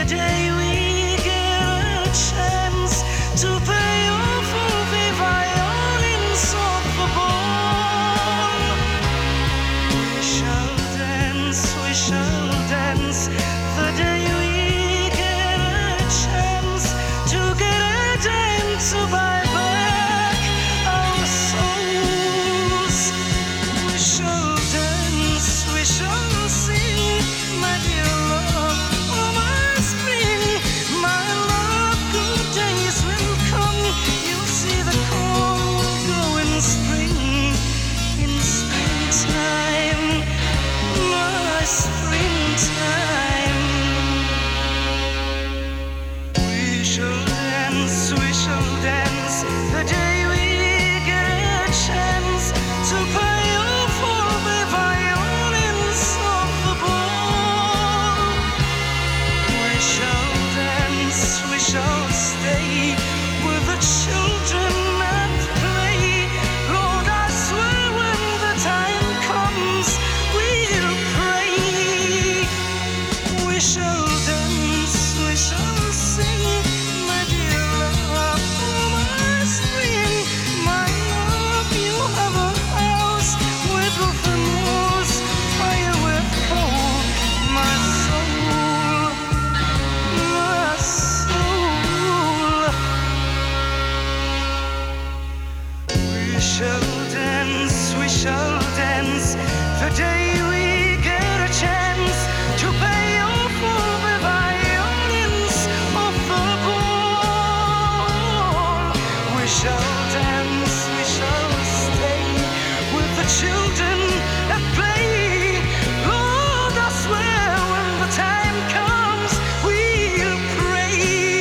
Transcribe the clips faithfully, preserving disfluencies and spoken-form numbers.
day we get a chance to pay off all the violins of the ball. We shall dance, we shall dance the day we get a chance to get a dime to buy back our souls. We shall dance, we shall sing, my dear love, oh my spring, my love, good days will come. You'll see the corn will grow in spring, in springtime, my springtime. We shall dance, we shall dance the day we get a chance to pay off all the violins of the ball. We shall dance, we shall stay with the children at play. Lord, I swear when the time comes, we'll pray. We shall dance, we shall sing, my dear love, oh my spring, my love. You have a house with open walls, fire with coal, my soul, my soul. We shall dance, we shall dance the day we get a chance to pay off all the violins of the ball. We shall dance, we shall stay with the children at play. Lord, I swear when the time comes, we'll pray.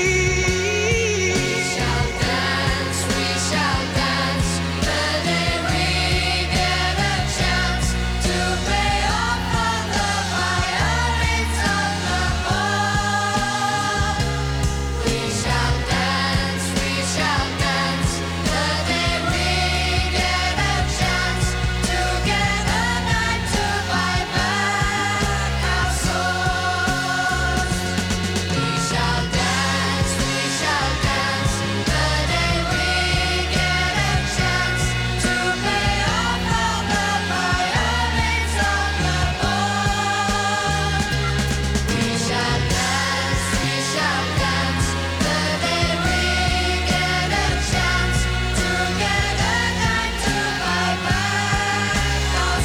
We shall dance, we shall dance the day we get a chance to pay off all the violins of the ball. We shall dance, we shall dance the day we get a chance to get a night to buy back our souls. We shall dance, we shall dance the day we get a chance to pay off all the violins of the ball. We shall dance, we shall dance the day we get a chance to get a night to buy back our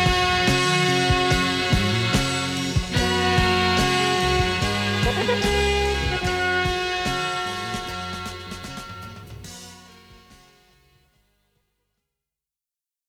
souls.